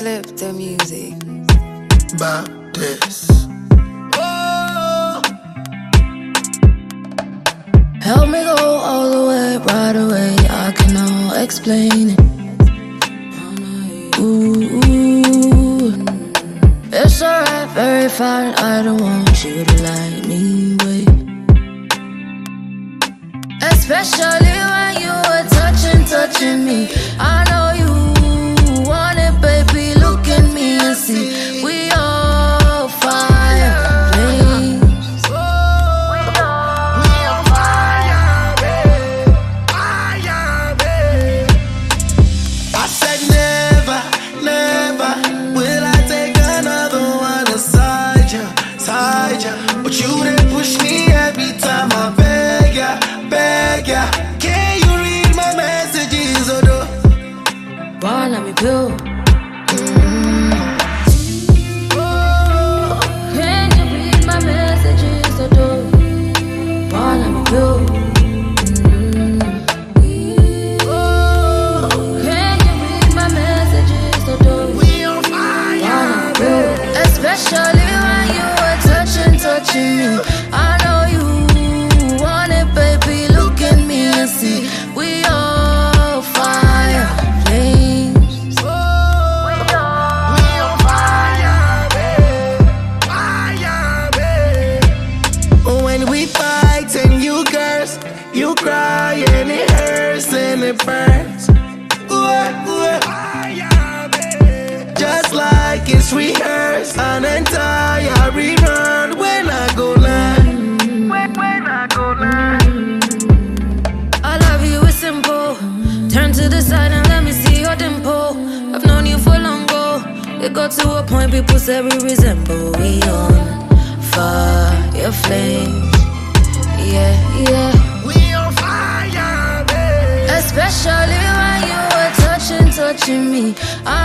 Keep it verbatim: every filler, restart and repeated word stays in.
flip the music. About this. Oh. Help me go all the way, right away. I cannot explain it. Ooh, ooh. It's alright, very fine. I don't want you to like me, wait. Especially when you were touching, touching me. I know you want it, baby. Look at me and see. We all fire flames. We all fire, babe. Fire, babe. I said never, never will I take another one aside ya, side ya. But you didn't push me every time I beg ya, beg ya. Can you read my messages, oh no? Why let me build? Especially when you were touching, touching me. I know you want it, baby. Look at me and see. We all fire flames. We all fire, babe. Fire, babe. When we fight and you curse, you cry and it hurts and it burns. Ooh, ooh. Fire, babe. Just like it's rehearsed, an entire rerun when I go live. When, when I go live. I love you, it's simple. Turn to the side and let me see your dimple. I've known you for long ago. It got to a point people say we resemble. We on fire flames. Yeah, yeah. We on fire, babe. Especially when you were touching, touching me. I